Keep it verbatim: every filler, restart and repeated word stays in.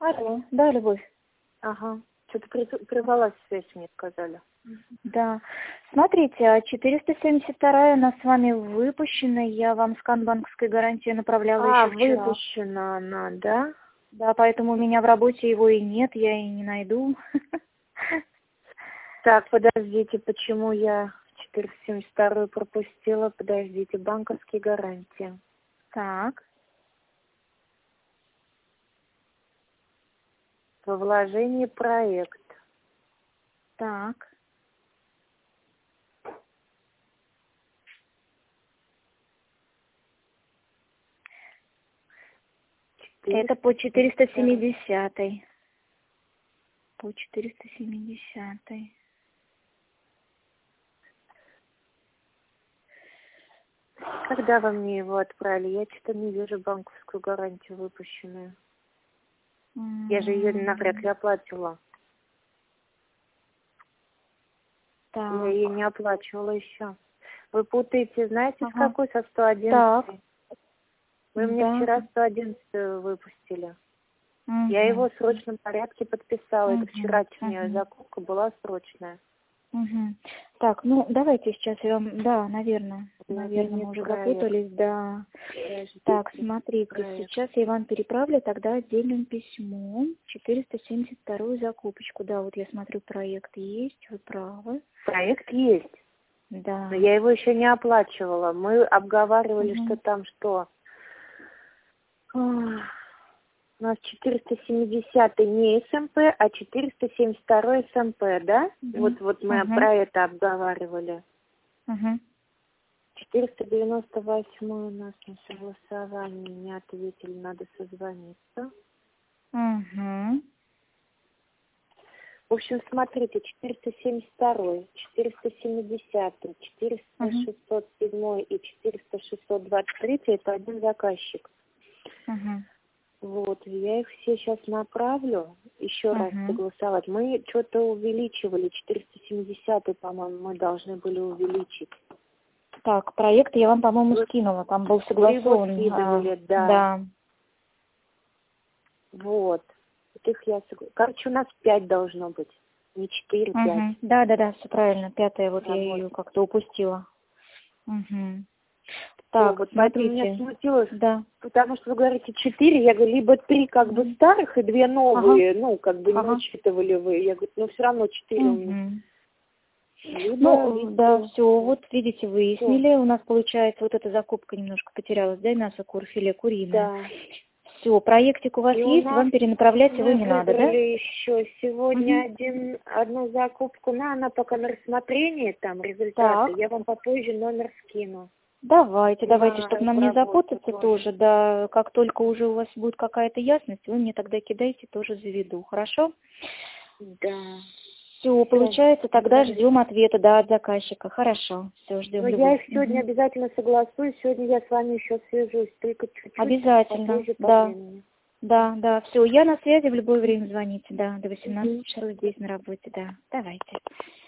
Алло, да, Любовь? Ага. Что-то прервалась связь, мне сказали. Да. Смотрите, а четыреста семьдесят вторая у нас с вами выпущена. Я вам скан банковской гарантии направляла А, еще вчера. выпущена она, да? Да, поэтому у меня в работе его и нет, я и не найду. Так, подождите, почему я четыреста семьдесят вторую пропустила? Подождите, банковские гарантии. Так. Во вложении проект. Так. Это по четыреста семидесятой. По четыреста семидесятой. Когда вы мне его отправили? Я что-то не вижу банковскую гарантию выпущенную. Mm-hmm. Я же ее навряд ли оплатила. Так. Я ее не оплачивала еще. Вы путаете, знаете, ага. с какой? Со сто одиннадцатой. Так. Вы мне да. вчера сто одиннадцатую выпустили. Угу. Я его в срочном порядке подписала. Угу. Это вчерашняя угу. закупка была срочная. Угу. Так, ну давайте сейчас я вам, да, наверное, наверное, мы уже проект. запутались, да. Подождите, так, смотрите, проект. сейчас я вам переправлю тогда отдельным письмом четыреста семьдесят вторую закупочку. Да, вот я смотрю, проект есть, вы правы. Проект есть. Да. Но я его еще не оплачивала. Мы обговаривали, угу. что там что. У нас четыреста семидесятый не эс эм пэ, а четыреста семьдесят второй эс эм пэ, да? Угу. Вот, вот мы угу. про это обговаривали. Угу. четыреста девяносто восьмой у нас на согласование не ответили, надо созвониться. Угу. В общем, смотрите, четыреста семьдесят второй, четыреста семидесятый, четыреста шестьсот седьмой и четыреста шестьсот двадцать три это один заказчик. Угу. Вот, я их все сейчас направлю, еще uh-huh. раз согласовать. Мы что-то увеличивали, четыреста семидесятый, по-моему, мы должны были увеличить. Так, проект я вам, по-моему, Вы... скинула, там был согласован. Вы его скидывали, а, да. Да. Вот. Вот их я согла... Короче, у нас пять должно быть, не четыре, uh-huh. пять. Да, да, да, все правильно, пятая, вот Работа. я ее как-то упустила. Угу. Так, вот поэтому меня смутило, да. потому что вы говорите четыре, я говорю, либо три как бы старых и две новые, ага. ну, как бы не ага. учитывали вы. Я говорю, ну, все равно четыре у меня. Либо, ну, либо... да, все, вот видите, выяснили, все. У нас получается вот эта закупка немножко потерялась, да, мясо, кур, филе куриное. Да. Все, проектик у вас и есть, у вам перенаправлять его не надо, да? еще сегодня угу. один, одну закупку, но она пока на рассмотрении, там результаты, так. я вам попозже номер скину. Давайте, давайте, На чтобы нам не запутаться тоже. тоже, да, как только уже у вас будет какая-то ясность, вы мне тогда кидайте, тоже заведу, хорошо? Да. Все, получается, тогда ждем ответа, да, от заказчика, хорошо, все, ждем. Но я их сегодня угу. обязательно согласую, сегодня я с вами еще свяжусь, только чуть-чуть. Обязательно, да, времени. да, да, все, я на связи, в любое время звоните, да, до восемнадцати часов здесь на работе, да, давайте.